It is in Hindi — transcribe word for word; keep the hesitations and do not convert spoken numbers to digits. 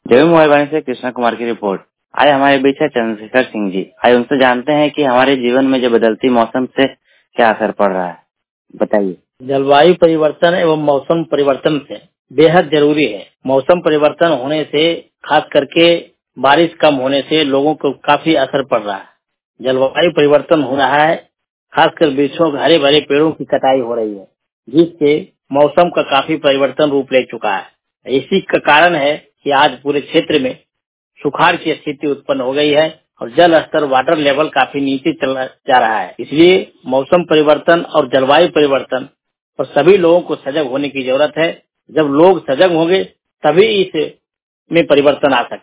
देवी मोबाइल वाणी से कृष्णा कुमार की रिपोर्ट। आज हमारे बीच है चंद्रशेखर सिंह जी। आज उनसे जानते हैं कि हमारे जीवन में जो बदलती मौसम से क्या असर पड़ रहा है, बताइए। जलवायु परिवर्तन एवं मौसम परिवर्तन से बेहद जरूरी है। मौसम परिवर्तन होने से खास करके बारिश कम होने से लोगों को काफी असर पड़ रहा है। जलवायु परिवर्तन हो रहा है, खासकर वृक्षों हरे भरे पेड़ों की कटाई हो रही है, जिससे मौसम का काफी परिवर्तन रूप ले चुका है। इसी का कारण है कि आज पूरे क्षेत्र में सुखाड़ की स्थिति उत्पन्न हो गई है और जल स्तर वाटर लेवल काफी नीचे चला जा रहा है। इसलिए मौसम परिवर्तन और जलवायु परिवर्तन पर सभी लोगों को सजग होने की जरूरत है। जब लोग सजग होंगे तभी इस में परिवर्तन आ सकता है।